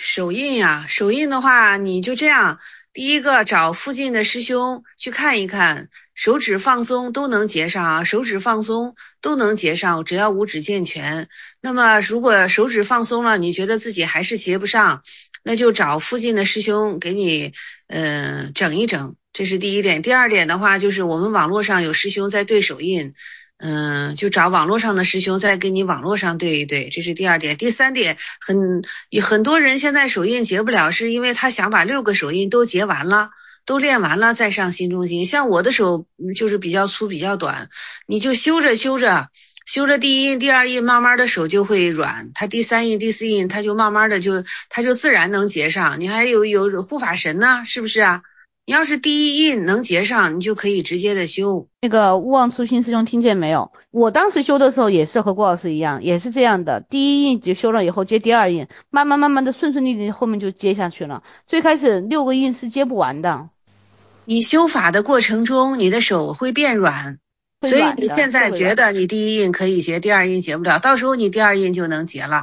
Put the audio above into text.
手印呀，手印的话，你就这样，第一个找附近的师兄去看一看，手指放松都能结上啊，手指放松都能结上，只要五指健全。那么如果手指放松了，你觉得自己还是结不上，那就找附近的师兄给你，整一整，这是第一点。第二点的话，就是我们网络上有师兄在对手印。就找网络上的师兄再跟你网络上对一对，这是第二点。第三点，很多人现在手印结不了，是因为他想把6个手印都结完了，都练完了再上心中心。像我的手就是比较粗比较短，你就修着修着，修着第一印、第二印，慢慢的手就会软，它第3印、第4印，它就慢慢的它就自然能结上。你还有护法神呢，是不是啊？你要是第一印能结上，你就可以直接的修。 那个勿忘初心师兄听见没有？我当时修的时候也是和郭老师一样，也是这样的。第一印就修了以后接第二印，慢慢的顺顺利利，后面就接下去了。最开始6个印是接不完的， 你修法的过程中，你的手会变软， 会所以软的， 你现在是会软。 觉得你第一印可以结，第二印结不了，到时候你第二印就能结了。